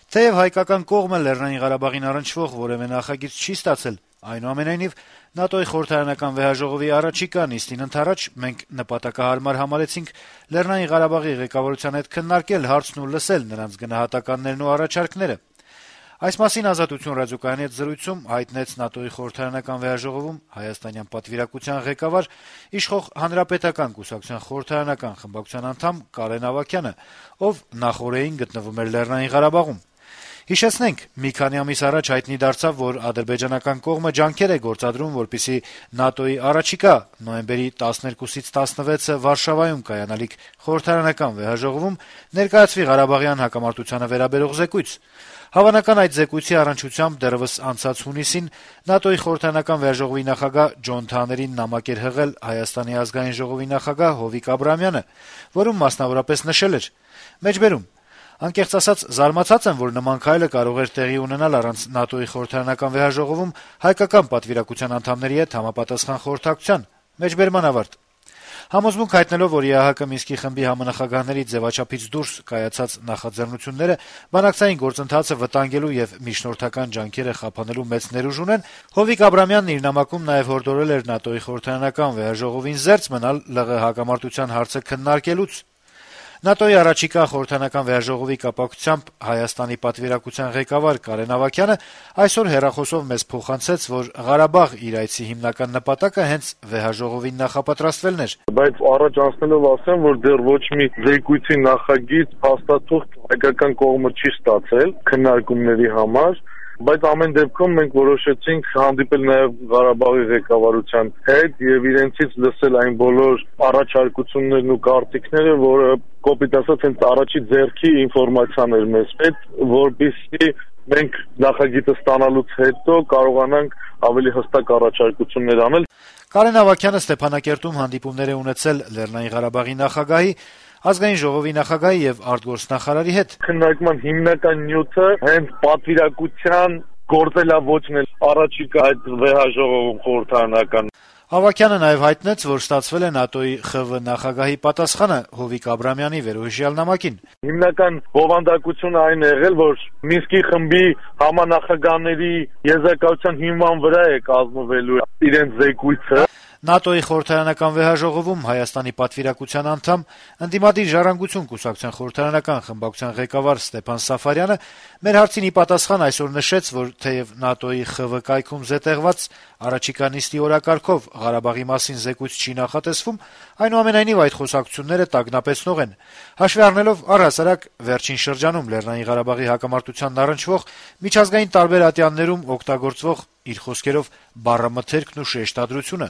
Թեև հայկական կողմը Լեռնային Ղարաբաղին առնչվող որևէ նախագիծ չի ստացել, այնուամենայնիվ ՆԱՏՕ-ի խորհրդարանական վեհաժողովի առաջիկա նիստին ընդառաջ մենք նպատակահարմար համարեցինք Լեռնային Ղարաբաղի ղեկավարության հետ քննարկել հարցն ու լսել նրանց գնահատականներն ու առաջարկները։ Այս մասին Ազատություն ռադիոկայանի հետ զրույցում հայտնեց ՆԱՏՕ-ի խորհրդարանական վեհաժողովում հայաստանյան պատվիրակության ղեկավար, իշխող Հանրապետական կուսակցության խորհրդարանական խմբակցության անդամ Կարեն Ավագյանը, ով նախօրեին գտնվում էր Լեռնային Ղարաբաղում։ Հիշեցնենք, մի քանի ամիս առաջ հայտնի դարձավ, որ ադրբեջանական կողմը ջանքեր է գործադրում, որպեսզի ՆԱՏՕ-ի առաջիկա նոյեմբերի 12-ից 16-ը Վարշավայում կայանալիք խորհրդարանական վեհաժողովում ներկայացվի Ղարաբաղյան հակամարտությանը վերաբերող զեկույց։ Հավանական այդ զեկույցի առնչությամբ դեռևս անցած հունիսին ՆԱՏՕ-ի խորհրդարանական վեհաժողովի նախագահ Ջոն Թաներին նամակ էր հղել Հայաստանի ազգային ժողովի նախագահ Հովիկ Աբրահամյանը, որում մասնավորապես նշել էր. «Մեջբերում անկեղծ ասած զարմացած եմ, որ նման քայլը կարող էր տեղի ունենալ առանց ՆԱՏՕ-ի խորհրդարանական վեհաժողովում հայկական պատվիրակության անդամների հետ համապատասխան խորհրդակցության»։ Մեջբերման ավարտ։ Համոզմունք հայտնելով, որ ԵԱՀԿ Մինսկի խմբի համանախագահների ձևաչափից դուրս կայացած նախաձեռնությունները բանակցային գործընթացը վտանգելու եւ միջնորդական ջանքերը խափանելու մեծ ներուժ ունեն, Հովիկ Աբրահամյանն իր նամակում նաեւ հորդորել էր ՆԱՏՕ-ի խորհրդարանական վեհաժողովին զերծ մնալ ԼՂ հակամարտության հարցը քննարկելուց։ ՆԱՏՕ-ի առաջիկա խորհրդարանական վեհաժողովի կապակցությամբ Հայաստանի պատվիրակության ղեկավար Կարեն Ավագյանը այսօր հեռախոսով մեզ փոխանցեց, որ Ղարաբաղ իր այցի հիմնական նպատակը հենց վեհաժողովին նախապատրաստվելն էր։ Բայց առաջ անցնելով ասեմ, որ դեռ ոչ մի զեկույցի նախագիծ փաստաթուղթ հայկական կողմը չի ստացել քննարկումների համար, բայց ամեն դեպքում մենք որոշեցինք հանդիպել նաև Ղարաբաղի ղեկավարության հետ եւ իրենցից լսել այն բոլոր առաջարկություններն ու կարծիքները, որը կոպիտ ասած հենց առաջի ձեռքի ինֆորմացիան էր մեզ հետ, որպեսզի մենք նախագիծը ստանալուց հետո կարողանանք ավելի հստակ առաջարկություններ անել։ Կարեն Ավագյանը Ստեփանակերտում հանդիպումներ է ունեցել Լեռնային Ղարաբաղի նախագահի, Ազգային ժողովի նախագահի եւ արտգործնախարարի հետ։ Քննարկման հիմնական նյութը հենց պատվիրակության գործելավոճն է առաջիկա այդ վեհաժողովում խորհրդարանական։ Ավագյանը նաեւ հայտնեց, որ ստացվել է ՆԱՏՕ-ի ԽՎ նախագահի պատասխանը Հովիկ Աբրահամյանի վերոհիշյալ նամակին։ Հիմնական բովանդակությունը այն է եղել, որ Մինսկի խմբի համանախագահների եզրակացության հիման վրա է կազմվելու իրենց զեկույցը։ ՆԱՏՕ-ի խորհրդարանական վեհաժողովում Հայաստանի պատվիրակության անդամ ընդդիմադիր Ժառանգություն կուսակցության խորհրդարանական խմբակցության ղեկավար Ստեփան Սաֆարյանը մեր հարցին ի պատասխան այսօր նշեց, որ թեև ՆԱՏՕ-ի ԽՎ կայքում զետեղված առաջիկա նիստի օրակարգով Ղարաբաղի մասին զեկույց չի նախատեսվում, այնուամենայնիվ այդ խոսակցությունները տագնապեցնող են։ Հաշվի առնելով առհասարակ վերջին շրջանում Լեռնային Ղարաբաղի հակամարտությանն առնչվող միջազգային տարբեր ատյաններում օգտագործվող իր խոսքերով բառամթերքն ու շեշտադրությունը։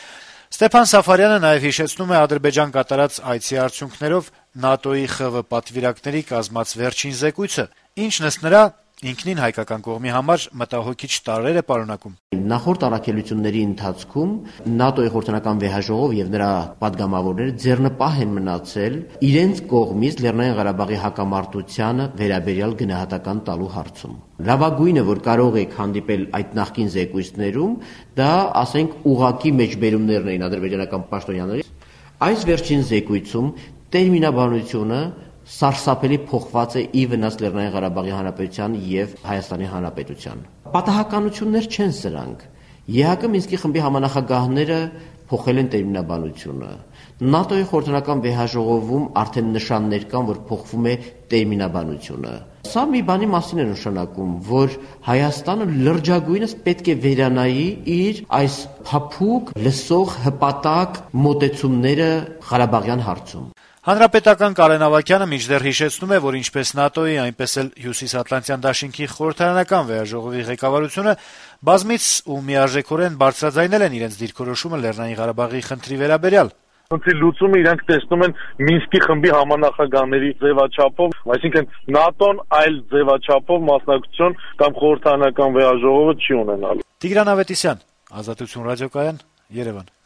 Ստեփան Սաֆարյանը նաեւ հիշեցնում է Ադրբեջան կատարած այցի արդյունքներով ՆԱՏՕ-ի ԽՎ պատվիրակների կազմած վերջին զեկույցը, ինչն ըստ նրա ինքնին հայկական կողմի համար մտահոգիչ տարրեր է պարունակում։ Նախորդ առաքելությունների ընթացքում ՆԱՏՕ-ի խորհրդարանական վեհաժողով եւ նրա падգամավորները ձեռնպահ են մնացել իրենց կողմից Լեռնային Ղարաբաղի հակամարտությանը վերաբերյալ գնահատական տալու հարցում։ Լավագույնը, որ կարող եք հանդիպել այդ նախկին զեկույցներում, դա, ասենք, ուղղակի մեջբերումներն էին ադրբեջանական պաշտոնյաների։ Այս վերջին զեկույցում տերմինաբանությունը սարսափելի փոխված է ի վնաս Լեռնային Ղարաբաղի Հանրապետության եւ Հայաստանի Հանրապետության։ Պատահականություններ չեն սրանք։ ԵԱՀԿ Մինսկի խմբի համանախագահները փոխել են տերմինաբանությունը։ ՆԱՏՕ-ի խորհրդարանական վեհաժողովում արդեն նշաններ կան, որ փոխվում է տերմինաբանությունը։ Սա մի բանի մասին է նշանակում, որ Հայաստանը լրջագույնս պետք է վերանայի իր այս փափուկ, լսող, հպատակ մոտեցումները Ղարաբաղյան հարցում։ Հանրապետական Կարեն Ավագյանը մինչդեռ հիշեցնում է, որ ինչպես ՆԱՏՕ-ի, այնպես էլ Հյուսիսատլանտյան դաշինքի խորհրդարանական վեհաժողովի ղեկավարությունը բազմից ու միարժեքորեն բարձրաձայնել են իրենց դիրքորոշումը Լեռնային Ղարաբաղի խնդրի վերաբերյալ։ Խնդրի լուծումը իրանք տեսնում են Մինսկի խմբի համանախագահների ձևաչափով, այսինքն ՆԱՏՕ-ն այլ ձևաչափով մասնակցություն կամ խորհրդարանական վեհաժողովը չի ունենալու։ Տիգրան Ավետիսյան, Ազատություն ռադիոկայան, Երևան։